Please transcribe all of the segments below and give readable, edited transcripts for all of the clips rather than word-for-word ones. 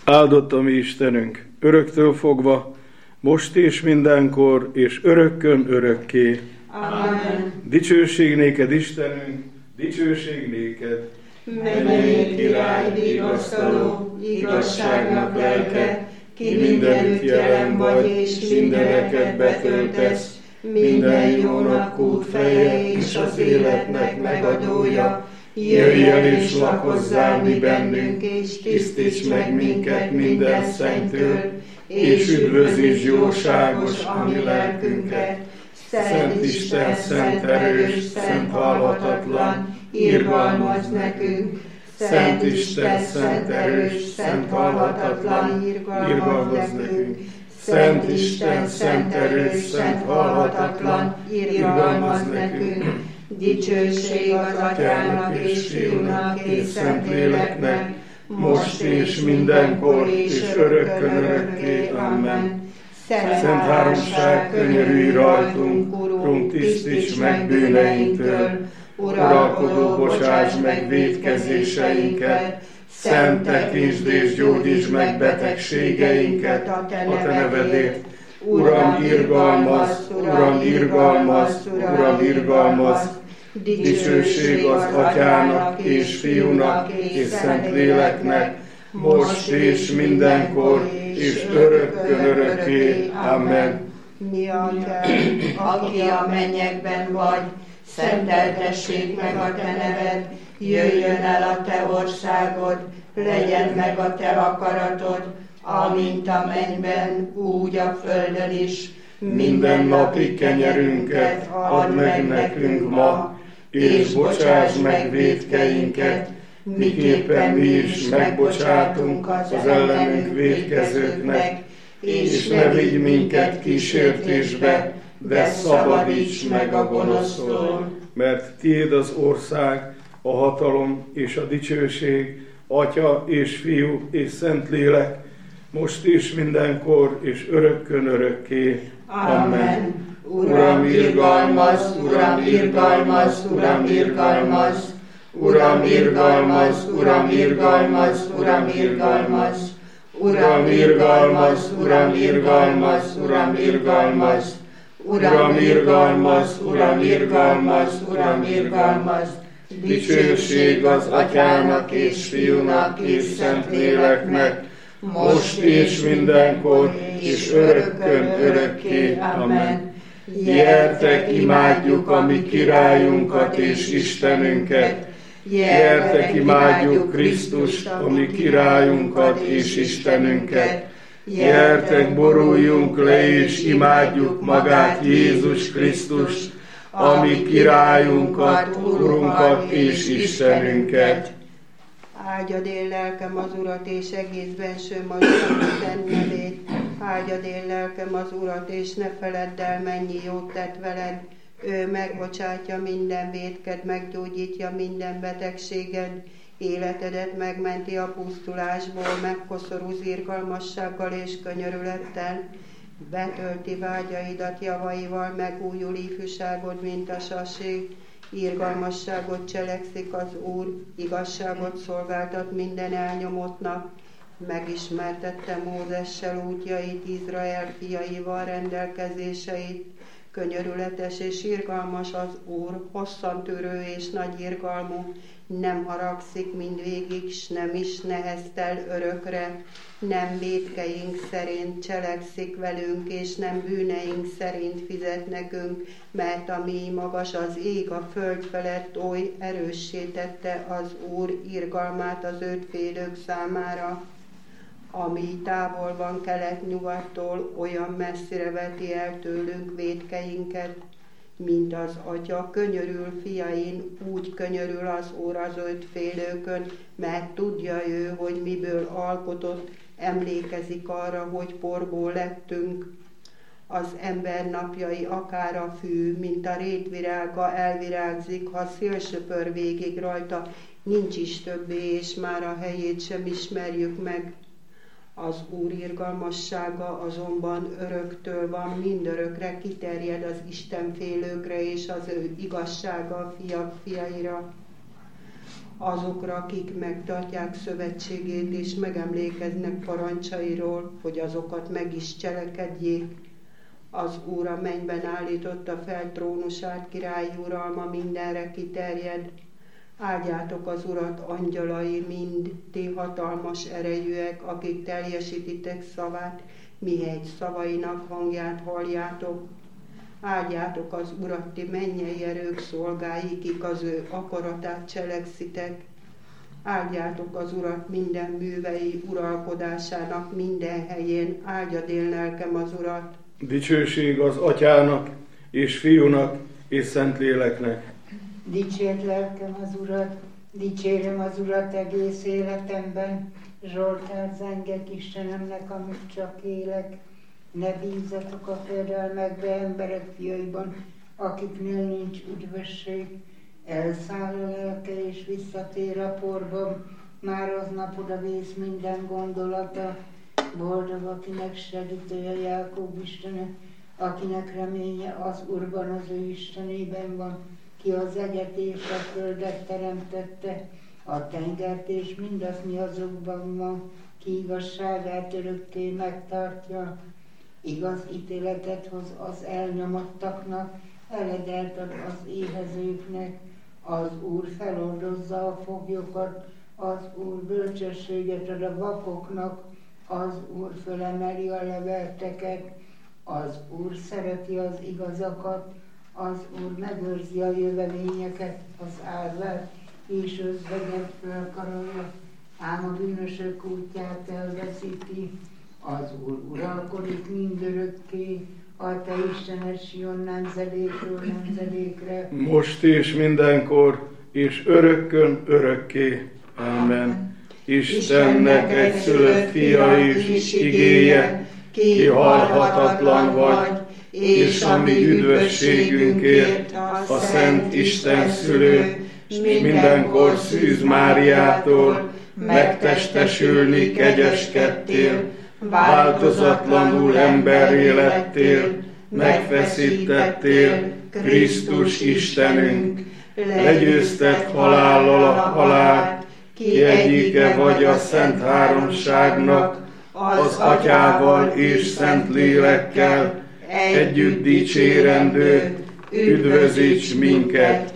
Áldott a mi Istenünk, öröktől fogva, most és mindenkor, és örökkön örökké. Amen. Dicsőség néked, Istenünk, dicsőség néked. Mennyei király, vigasztaló, igazságnak lelke, ki mindenütt jelen vagy, és mindeneket betöltesz, minden jónak kútfeje, és az életnek megadója. Jöjj el és lakozzál mi bennünk, és tisztíts meg minket minden szentől, és üdvözítsd jóságos a mi lelkünket. Szent Isten, szent erős, szent halhatatlan, irgalmazz nekünk. Szent Isten, szent erős, szent halhatatlan, irgalmazz nekünk. Szent Isten, szent erős, szent halhatatlan, irgalmazz nekünk. Dicsőség az Atyának és Fiúnak és Szentléleknek, most és mindenkor és örökkön örökké. Amen. Szent Háromság, könyörülj rajtunk, Urunk, tisztíts meg bűneinktől, uralkodó, bocsáss meg vétkezéseinket, szent tekintsd és gyógyítsd meg betegségeinket a Te nevedért. Uram, irgalmazz, Uram, irgalmazz, Uram, irgalmazz. Dicsőség az Atyának és Fiúnak és Szentléleknek, most és mindenkor és örökkön örökké. Amen. Mi Atyánk, aki a mennyekben vagy, szenteltessék meg a Te neved, jöjjön el a Te országod, legyen meg a Te akaratod, amint a mennyben, úgy a földön is. Minden napi kenyerünket add meg nekünk ma, és bocsáss meg vétkeinket, miképpen mi is megbocsátunk az ellenünk vétkezőknek, és ne vigy minket kísértésbe, de szabadíts meg a gonosztól. Mert tiéd az ország, a hatalom és a dicsőség, Atya és Fiú és Szentlélek, most is mindenkor és örökkön örökké. Amen. Uram, irgalmazz, Uram, irgalmazz, Uram, irgalmazz. Uram, irgalmazz, Uram, irgalmazz, Uram, irgalmazz. Uram, irgalmazz, Uram, irgalmazz, Uram, irgalmazz. Uram, irgalmazz, Uram, irgalmazz, Uram, irgalmazz. Dicsőség az Atyának és Fiúnak és Szentléleknek, most és mindenkor és örökkön örökké. Amen. Gyertek, imádjuk a mi királyunkat és Istenünket. Gyertek, imádjuk Krisztust, a mi királyunkat és Istenünket. Gyertek, boruljunk le és imádjuk magát Jézus Krisztust, a mi királyunkat, Urunkat és Istenünket. Áldjad én lelkem az Urat, és egész bensőm az Isten nevét. Áldjad én lelkem az Urat, és ne feledd el, mennyi jót tett veled. Ő megbocsátja minden vétked, meggyógyítja minden betegséged, életedet megmenti a pusztulásból, megkoszorúz irgalmassággal és könyörülettel. Betölti vágyaidat javaival, megújul ifjúságod, mint a sasé. Irgalmasságot cselekszik az Úr, igazságot szolgáltat minden elnyomottnak. Megismertette Mózessel útjait, Izrael fiaival rendelkezéseit. Könyörületes és irgalmas az Úr, hosszantűrő és nagy irgalmú, nem haragszik mindvégig, s nem is neheztel örökre, nem vétkeink szerint cselekszik velünk, és nem bűneink szerint fizet nekünk, mert ami magas az ég a föld felett, oly erőssé tette az Úr irgalmát az őt félők számára. Ami távol van kelet-nyugattól, olyan messzire veti el tőlünk vétkeinket, mint az Atya könyörül fiain, úgy könyörül az Úr az őt félőkön, mert tudja ő, hogy miből alkotott, emlékezik arra, hogy porból lettünk. Az ember napjai akár a fű, mint a rétvirága elvirágzik, ha szél söpör végig rajta, nincs is többé, és már a helyét sem ismerjük meg. Az Úr irgalmassága azonban öröktől van, mindörökre kiterjed az Isten félőkre, és az ő igazsága a fiak fiaira. azokra, akik megtartják szövetségét és megemlékeznek parancsairól, hogy azokat meg is cselekedjék. Az Úr a mennyben állította fel trónusát, királyi uralma mindenre kiterjed. Áldjátok az Urat, angyalai mind, ti hatalmas erejűek, akik teljesítitek szavát, mihelyt szavainak hangját halljátok. Áldjátok az Urat, ti mennyei erők szolgái, kik az ő akaratát cselekszitek. Áldjátok az Urat minden művei uralkodásának minden helyén, áldjad én lelkem az Urat. Dicsőség az Atyának, és Fiúnak, és Szentléleknek. Dicsérd lelkem az Urat, dicsérem az Urat egész életemben, Zsoltár zengek Istenemnek, amíg csak élek. Ne bízzatok a félelmekbe emberek fiaiban, akiknél nincs üdvösség. Elszáll a lelke és visszatér a porban, már aznap odavész minden gondolata. Boldog, akinek segítője Jákob Istene, akinek reménye az Úrban, az ő Istenében van, ki az eget és a földet teremtette, a tengert és mindazt, mi azokban van, ki igazságát örökké megtartja. Igaz ítéletet hoz az elnyomottaknak, eledelt ad az éhezőknek. Az Úr feloldozza a foglyokat, az Úr bölcsességet ad a vakoknak, az Úr fölemeli a levelteket, az Úr szereti az igazakat, az Úr megőrzi a jövevényeket, az árvát, és özvegyet fölkarolja, ám a bűnösök útját elveszíti. Az Úr uralkodik mindörökké, a te Istened Sion nemzedékről nemzedékre. Most és mindenkor, és örökkön örökké. Amen. Istennek egyszülött fia és igéje, ki halhatatlan vagy, és a mi üdvösségünkért a Szent Isten szülő, s mindenkor Szűz Máriától megtestesülni kegyeskedtél, változatlanul emberré lettél, megfeszítettél, Krisztus Istenünk, legyőzted halállal a halált, ki egyike vagy a Szent Háromságnak, az Atyával és Szent Lélekkel, együtt dicsérendő, üdvözíts minket,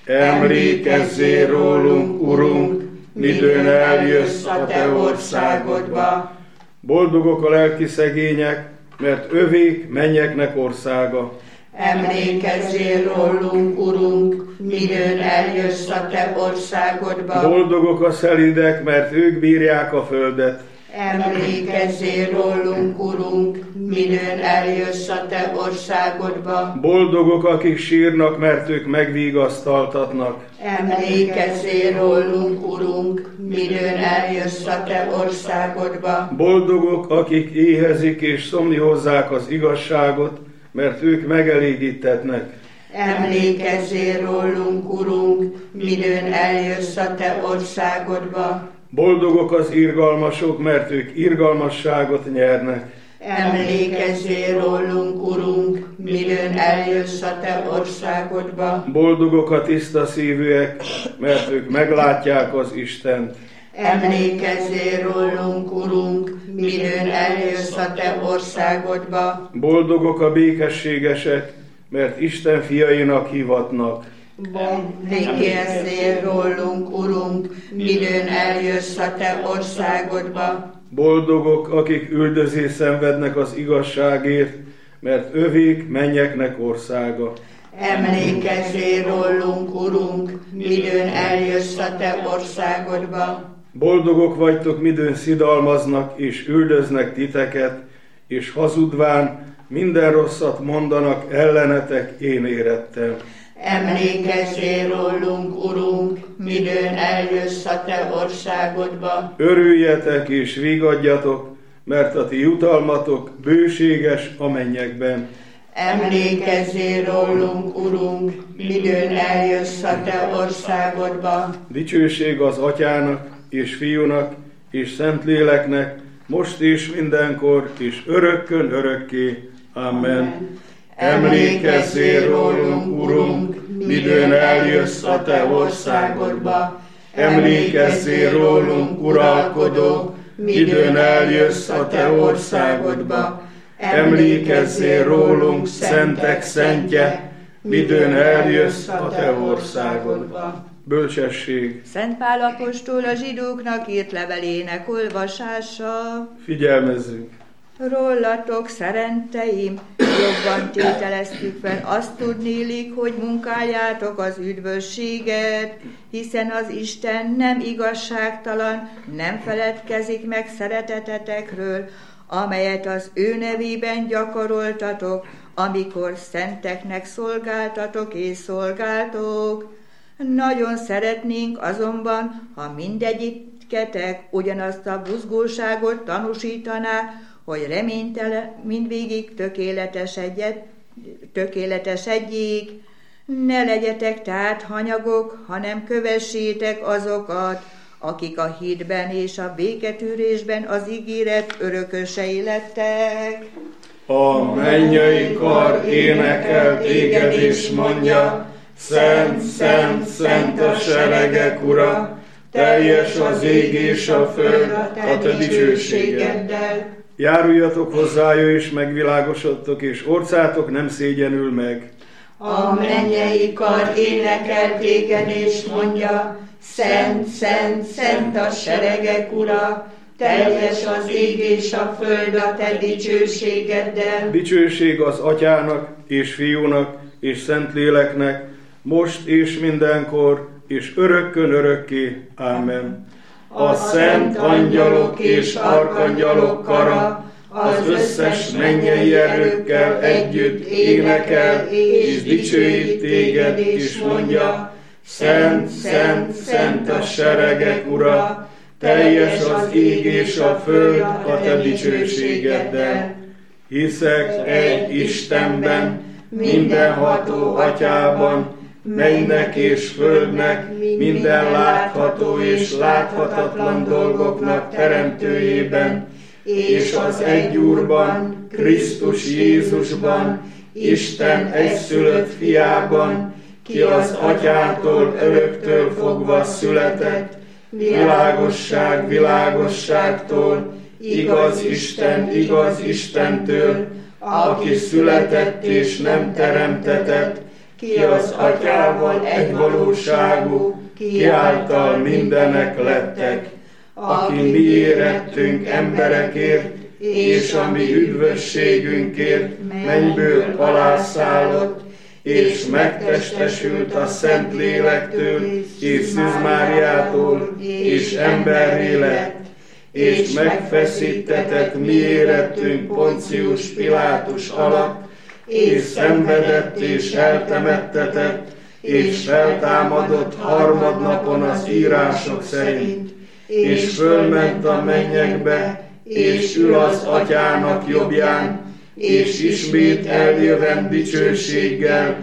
emlékezzél rólunk, Urunk, midőn eljössz a te országodba. Boldogok a lelki szegények, mert övék mennyeknek országa. Emlékezzél rólunk, Urunk, midőn eljössz a te országodba. Boldogok a szelídek, mert ők bírják a földet. Emlékezzél rólunk, Urunk, midőn eljössz a te országodba. Boldogok, akik sírnak, mert ők megvigasztaltatnak. Emlékezzél rólunk, Urunk, midőn eljössz a te országodba. Boldogok, akik éhezik és szomnihozzák az igazságot, mert ők megelégítetnek. Emlékezzél rólunk, Urunk, midőn eljössz a te országodba. Boldogok az irgalmasok, mert ők irgalmasságot nyernek. Emlékezzél rólunk, Urunk, midőn eljössz a te országodba. Boldogok a tiszta szívűek, mert ők meglátják az Istent. Emlékezzél rólunk, Urunk, midőn eljössz a te országodba. Boldogok a békességesek, mert Isten fiainak hivatnak. Emlékezzél rólunk, Urunk, midőn eljössz a te országodba. Boldogok, akik üldözést szenvednek az igazságért, mert övék mennyeknek országa. Emlékezzél rólunk, Urunk, midőn eljössz a te országodba. Boldogok vagytok, midőn szidalmaznak és üldöznek titeket, és hazudván minden rosszat mondanak ellenetek én érettem. Emlékezzél rólunk, Urunk, midőn eljössz a te országodba. Örüljetek és vigadjatok, mert a ti jutalmatok bőséges a mennyekben. Emlékezzél rólunk, Urunk, midőn eljössz a te országodba. Dicsőség az Atyának, és Fiúnak, és Szentléleknek, most és mindenkor, és örökkön örökké. Amen. Emlékezzél rólunk, Urunk, midőn eljössz a te országodba. emlékezzél rólunk, uralkodó, midőn eljössz a te országodba. Emlékezzél rólunk, szentek szentje, midőn eljössz a te országodba. Bölcsesség. Szent Pál apostol a zsidóknak írt levelének olvasása. Figyelmezzünk. Rólatok, szeretteim, jobban tételeztük fel, azt tudnélik, hogy munkáljátok az üdvösséget, hiszen az Isten nem igazságtalan, nem feledkezik meg szeretetetekről, amelyet az ő nevében gyakoroltatok, amikor szenteknek szolgáltatok és szolgáltok. Nagyon szeretnénk azonban, ha mindegyiketek ugyanazt a buzgóságot tanúsítaná, hogy reménytelen mindvégig tökéletesedjék. Ne legyetek tehát hanyagok, hanem kövessétek azokat, akik a hitben és a béketűrésben az ígéret örökösei lettek. A mennyei kar énekel téged és mondja, szent, szent, szent a seregek ura, teljes az ég és a föld a te dicsőségeddel. Járuljatok hozzája és megvilágosodtok, és orcátok nem szégyenül meg. A mennyei kar énekel téged és mondja, szent, szent, szent a seregek ura, teljes az ég és a föld a te dicsőségeddel. Dicsőség az Atyának és Fiúnak és Szentléleknek, most és mindenkor, és örökkön örökké. Ámen. A szent angyalok és arkangyalok kara az összes mennyei erőkkel együtt énekel és dicsőít téged, és mondja, szent, szent, szent a seregek ura, teljes az ég és a föld a te dicsőségeddel. Hiszek egy Istenben, mindenható Atyában, mennek és földnek, minden látható és láthatatlan dolgoknak teremtőjében, és az egy Úrban, Krisztus Jézusban, Isten egyszülött fiában, ki az Atyától öröktől fogva született, világosság világosságtól, igaz Istentől, aki született és nem teremtetett, ki az Atyával egyvalóságú, ki által mindenek lettek, aki mi érettünk emberekért, és a mi üdvösségünkért mennyből alászállott, és megtestesült a Szentlélektől, és Szűz Máriától, és emberré lett, és megfeszítetett mi érettünk Poncius Pilátus alatt, és szenvedett és eltemettetett, és feltámadott harmadnapon az írások szerint, és fölment a mennyekbe, és ül az Atyának jobbján, és ismét eljövend dicsőséggel,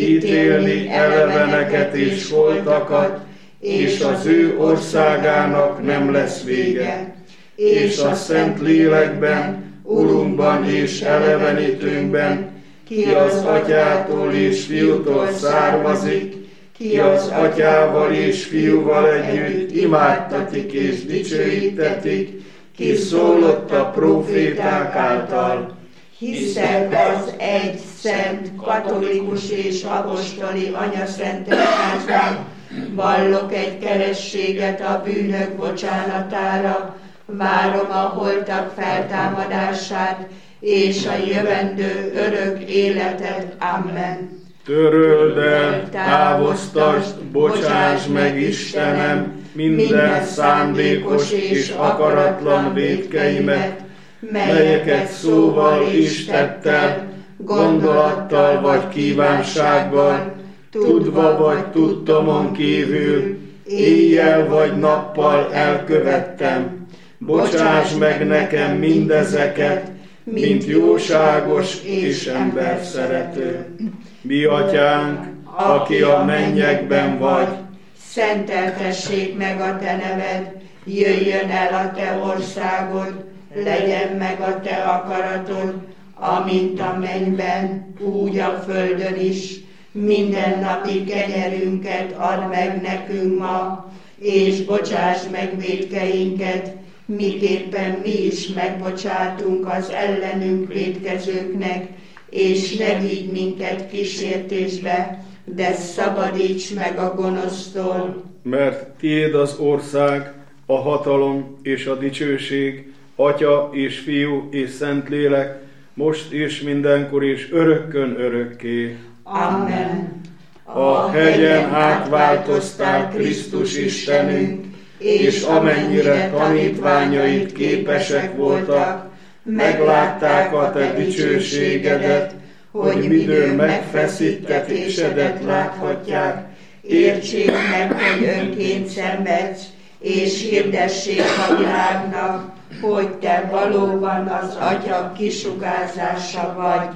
ítélni eleveneket és holtakat, és az ő országának nem lesz vége. És a Szent Lélekben, Urunkban és elevenítőnkben, ki az Atyától és Fiútól származik, ki az Atyával és Fiúval együtt imádtatik és dicsőítetik, ki szólott a próféták által. Hiszek az egy szent, katolikus és apostoli anyaszent egyházban, vallok egy kerességet a bűnök bocsánatára, várom a holtak feltámadását és a jövendő örök életet. Amen. Töröld el, távoztasd, bocsáss meg, Istenem, minden szándékos és akaratlan vétkeimet, melyeket szóval és tettel, gondolattal vagy kívánsággal, tudva vagy tudtomon kívül, éjjel vagy nappal elkövettem. Bocsáss meg nekem mindezeket, mint jóságos és emberszerető. Mi Atyánk, aki a mennyekben vagy, szenteltessék meg a te neved, jöjjön el a te országod, legyen meg a te akaratod, amint a mennyben, úgy a földön is. Mindennapi kenyerünket add meg nekünk ma, és bocsáss meg vétkeinket, miképpen mi is megbocsátunk az ellenünk vétkezőknek, és ne vigy minket kísértésbe, de szabadíts meg a gonosztól. Mert tiéd az ország, a hatalom és a dicsőség, Atya és Fiú és Szentlélek, most és mindenkor és örökkön örökké. Amen. A hegyen átváltoztál Krisztus Istenünk, és amennyire tanítványaid képesek voltak, meglátták a te dicsőségedet, hogy midőn megfeszítetésedet láthatják, értsék meg, hogy önként szenvedsz, és hirdessék a világnak, hogy te valóban az Atya kisugárzása vagy.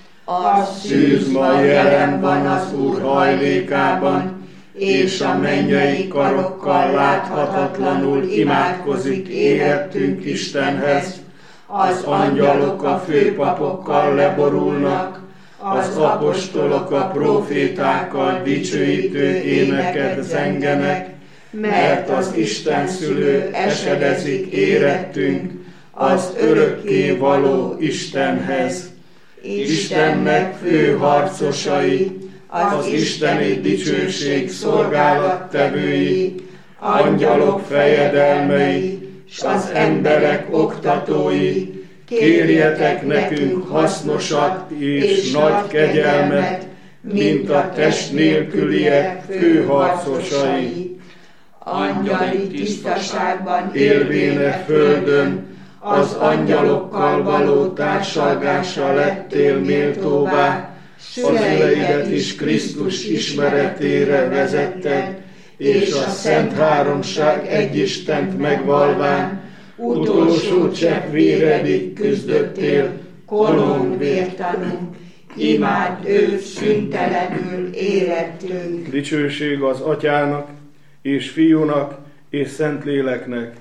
A szűz ma jelen van az Úr hajlékában, és a mennyei karokkal láthatatlanul imádkozik érettünk Istenhez. Az angyalok a főpapokkal leborulnak, az apostolok a profétákkal dicsőítő éneket zengenek, mert az Isten szülő esedezik érettünk az örökké való Istenhez. Istennek fő harcosai, az isteni dicsőség szolgálattevői, angyalok fejedelmei, s az emberek oktatói, kérjetek nekünk hasznosat és nagy kegyelmet, mint a test nélküliek főharcosai. Angyali tisztaságban Élvéne földön, az angyalokkal való társalgásra lettél méltóvá, szüleidet is Krisztus ismeretére vezetted, és a Szent Háromság egy Istent megvalván, utolsó csepp véredig küzdöttél, kolon vértanú, imád őt szüntelenül érettünk. Dicsőség az Atyának, és Fiúnak, és Szentléleknek.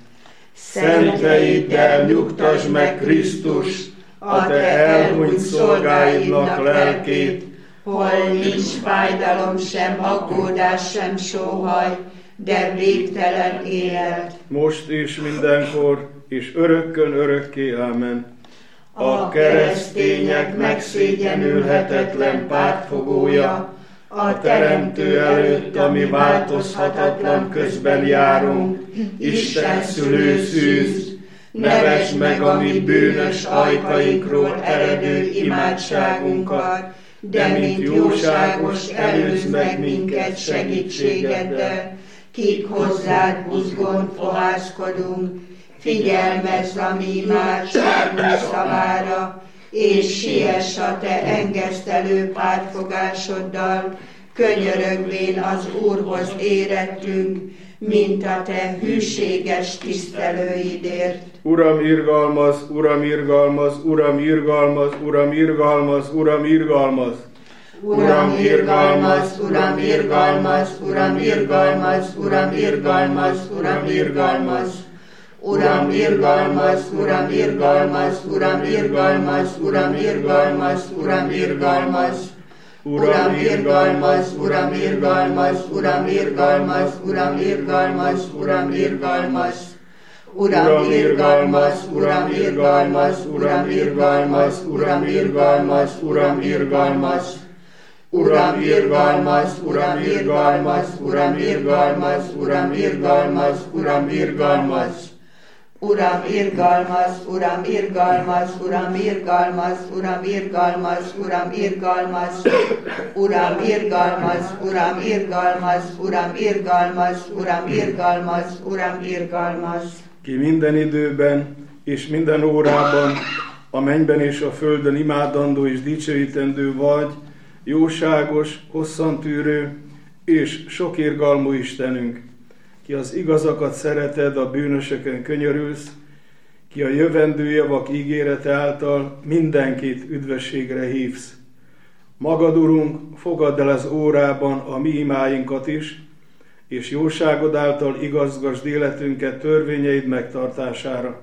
Szenteiddel nyugtasd meg Krisztus, a te elhunyt szolgáidnak lelkét, hol nincs fájdalom sem, aggódás sem, sóhaj, de végtelen élet. most és mindenkor, és örökkön örökké. Ámen. A keresztények megszégyenülhetetlen pártfogója, a Teremtő előtt, ami változhatatlan közben járunk, Isten szülő szűz, nevesd meg a mi bűnös ajkainkról eredő imádságunkat, de mint jóságos előzd meg minket segítségeddel, kik hozzád buzgón fohászkodunk, figyelmezz a mi imádságunk szavára, és siess a te engesztelő pártfogásoddal, könyörögvén az Úrhoz érettünk, mint a te hűséges tisztelőidért. Uram, irgalmaz, Uram, irgalmaz, Uram, irgalmaz, Uram, irgalmaz, Uram, irgalmaz. Uram, irgalmaz, Uram, irgalmaz, Uram, irgalmaz, Uram, irgalmaz, Uram, irgalmaz. Uram, irgalmaz, Uram, irgalmaz, Uram, irgalmaz, Uram, irgalmaz, Uram, irgalmaz. Uram, irgalmaz, Uram, irgalmaz, Uram, irgalmaz, Uram, irgalmaz, Uram, irgalmaz. Uram, irgalmaz, Uram, irgalmaz, Uram, irgalmaz, Uram, irgalmaz, Uram, irgalmaz. Uram, irgalmaz, Uram, irgalmaz, Uram, irgalmaz, Uram, irgalmaz, Uram, irgalmaz. Uram, irgalmaz, Uram, irgalmaz, Uram, irgalmaz, Uram, irgalmaz, Uram, irgalmaz. Uram, irgalmaz, Uram, irgalmaz, Uram, irgalmaz, Uram, irgalmaz, Uram, irgalmaz. Ki minden időben és minden órában a mennyben és a földön imádandó és dicsőítendő vagy, jóságos, hosszantűrő és sokirgalmú Istenünk, ki az igazakat szereted, a bűnösökön könyörülsz, ki a jövendő javak ígérete által mindenkit üdvösségre hívsz. Magad, Urunk, fogadd el az órában a mi imáinkat is, és jóságod által igazgasd életünket törvényeid megtartására.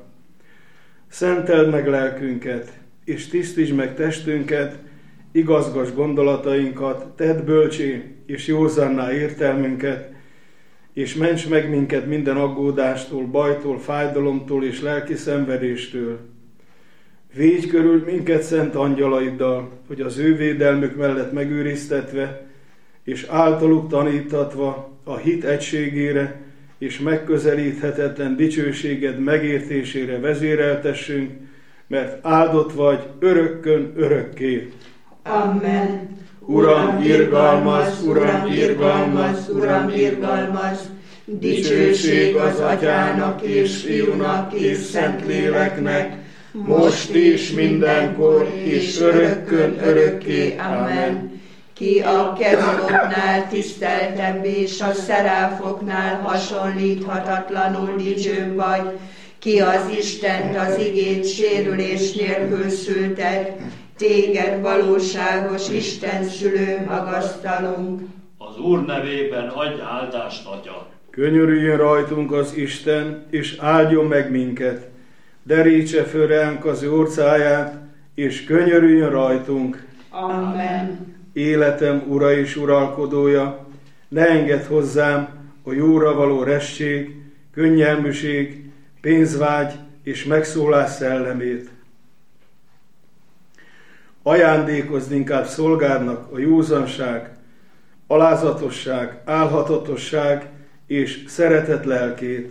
Szenteld meg lelkünket, és tisztítsd meg testünket, igazgasd gondolatainkat, tedd bölcsé és józanná értelmünket, és ments meg minket minden aggódástól, bajtól, fájdalomtól és lelki szenvedéstől. Védj körül minket szent angyalaiddal, hogy az ő védelmük mellett megőriztetve, és általuk tanítatva a hit egységére és megközelíthetetlen dicsőséged megértésére vezéreltessünk, mert áldott vagy örökkön örökké. Amen. Uram, irgalmaz, Uram, irgalmaz, Uram, irgalmaz, dicsőség az Atyának és Fiúnak és Szentléleknek, most is, mindenkor és örökkön örökké. Amen. Ki a keruboknál tiszteltebb és a szeráfoknál hasonlíthatatlanul dicsőbb vagy, ki az Istent az igét sérülés nélkül szülted, téged valóságos Isten szülő magasztalunk. Az Úr nevében adj áldást, Atya! Könyörüljön rajtunk az Isten, és áldjon meg minket. Derítse föl ránk az ő orcáját, és könyörüljön rajtunk. Amen. Életem ura és uralkodója, ne engedd hozzám a jóra való resség, könnyelműség, pénzvágy és megszólás szellemét. Ajándékozd inkább szolgádnak a józanság, alázatosság, álhatatosság és szeretet lelkét.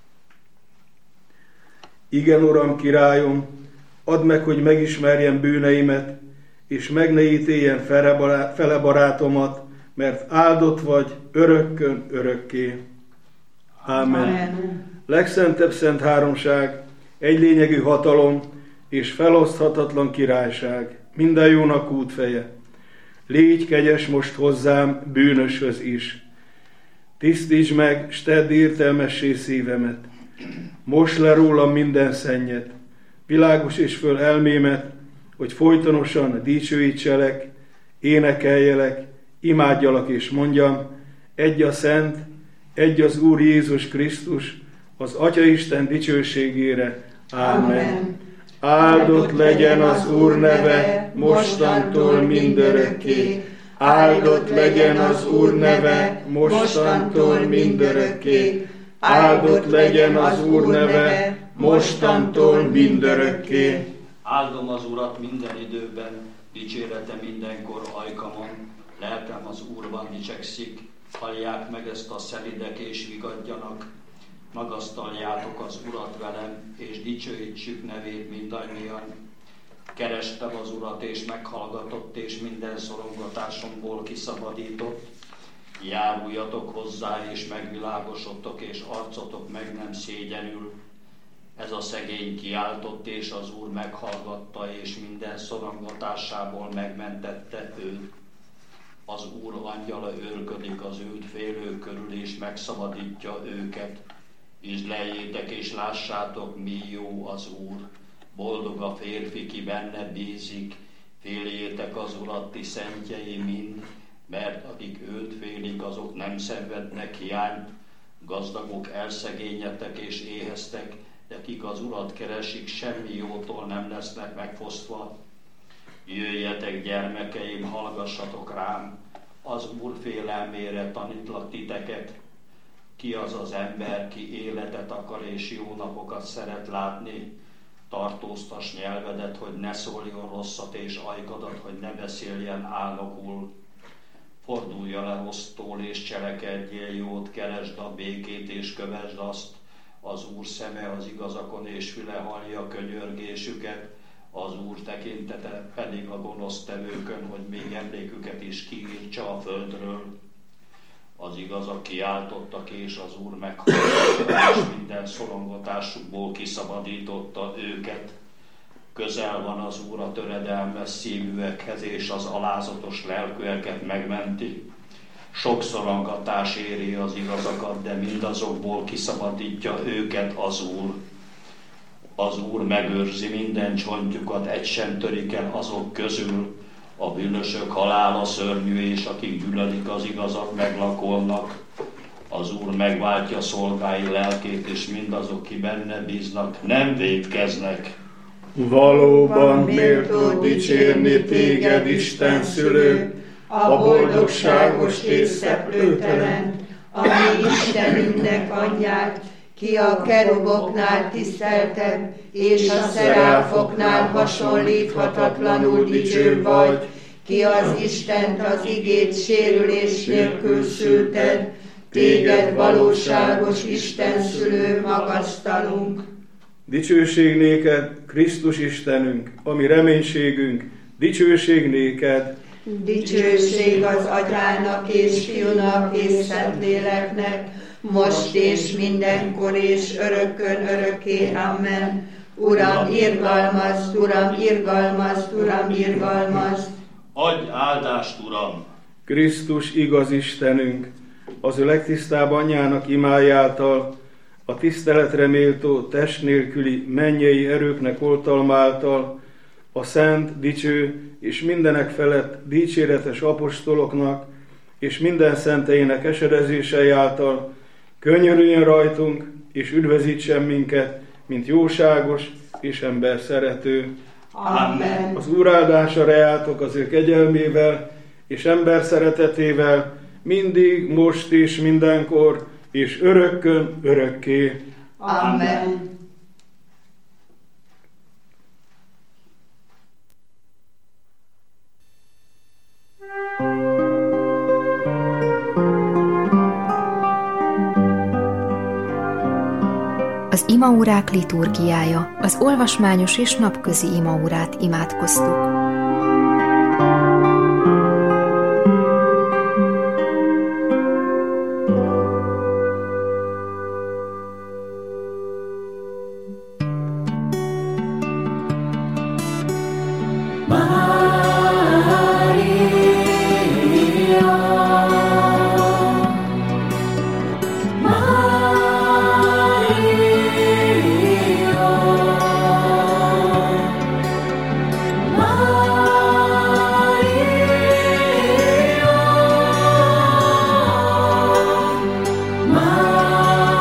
Igen, Uram, királyom, add meg, hogy megismerjem bűneimet, és meg ne ítéljen fele barátomat, mert áldott vagy örökkön örökké. Ámen. Amen. Legszentebb szent háromság, egylényegű hatalom és feloszthatatlan királyság, minden jónak útfeje. Légy kegyes most hozzám, bűnöshöz is. Tisztítsd meg, s tedd értelmessé szívemet. Mosd le rólam minden szennyet, világos és föl elmémet, hogy folytonosan dicsőítselek, énekeljelek, imádjalak és mondjam, egy a Szent, egy az Úr Jézus Krisztus, az Atyaisten dicsőségére. Ámen. Áldott legyen az Úr neve, mostantól mindörökké. Áldott legyen az Úr neve, mostantól mindörökké. Áldott legyen az Úr neve, mostantól mindörökké. Áldom az Urat minden időben, dicsérete mindenkor ajkamon, lelkem az Úrban dicsekszik, hallják meg ezt a szelidek és vigadjanak, magasztaljátok az Urat velem, és dicsőítsük nevét mindannyian. Kerestem az Urat, és meghallgatott, és minden szorongatásomból kiszabadított. Járuljatok hozzá, és megvilágosodtok, és arcotok meg nem szégyenül. Ez a szegény kiáltott, és az Úr meghallgatta, és minden szorongatásából megmentette őt. Az Úr angyala őrködik az őt félők körül, és megszabadítja őket. Ízleljétek és lássátok, mi jó az Úr. Boldog a férfi, ki benne bízik. Féljétek az Urat, ti szentjei mind, mert akik őt félik, azok nem szenvednek hiányt. Gazdagok, elszegényedtek és éheztek, de kik az Urat keresik, semmi jótól nem lesznek megfosztva. Jöjjetek, gyermekeim, hallgassatok rám, az Úr félelmére tanítlak titeket. Ki az az ember, ki életet akar és jó napokat szeret látni? Tartóztass nyelvedet, hogy ne szóljon rosszat, és ajkadat, hogy ne beszéljen álnokul. Fordulj le rossztól, és cselekedjél jót, keresd a békét, és kövesd azt. Az Úr szeme az igazakon, és füle hallja könyörgésüket. Az Úr tekintete pedig a gonosztevőkön, hogy még emléküket is kiírtsa a földről. Az igazak kiáltottak, és az Úr meghallgatta, és minden szorongatásukból kiszabadította őket. Közel van az Úr a töredelmes szívűekhez, és az alázatos lelkűeket megmenti. Sok szorongatás éri az igazakat, de mindazokból kiszabadítja őket az Úr. Az Úr megőrzi minden csontjukat, egy sem törik el azok közül. A bűnösök halála szörnyű, és akik gyűlölik az igazat, meglakolnak. Az Úr megváltja szolgái lelkét, és mindazok, ki benne bíznak, nem vétkeznek. Valóban méltó dicsérni téged, Isten szülő, a boldogságos és szeplőtelen, ami Istenünknek anyját, ki a keruboknál tiszteltebb, és a szeráfoknál hasonlíthatatlanul dicsőbb vagy, ki az Istent az igét sérülés nélkül szülted, téged valóságos Isten szülő magasztalunk. Dicsőség néked, Krisztus Istenünk, ami reménységünk, dicsőség néked. Dicsőség az Atyának és Fiúnak és Szentléleknek, most és mindenkor és örökkön örökké. Amen. Uram, irgalmazd, Uram, irgalmazd, Uram, irgalmazd. Adj áldást, Uram! Krisztus igaz Istenünk, az ő legtisztább anyjának imájáltal, a tiszteletre méltó test nélküli mennyei erőknek oltalmáltal, a szent, dicső és mindenek felett dicséretes apostoloknak és minden szenteinek esedezései által könyörüljön rajtunk és üdvözítsen minket, mint jóságos és ember szerető. Amen. Az Úr áldása reátok az ő kegyelmével és ember szeretetével, mindig, most és mindenkor, és örökkön örökké. Amen. Az imaórák liturgiája, az olvasmányos és napközi imaórát imádkoztuk.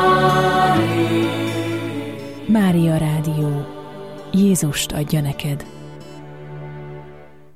Mária Rádió. Jézust adja neked.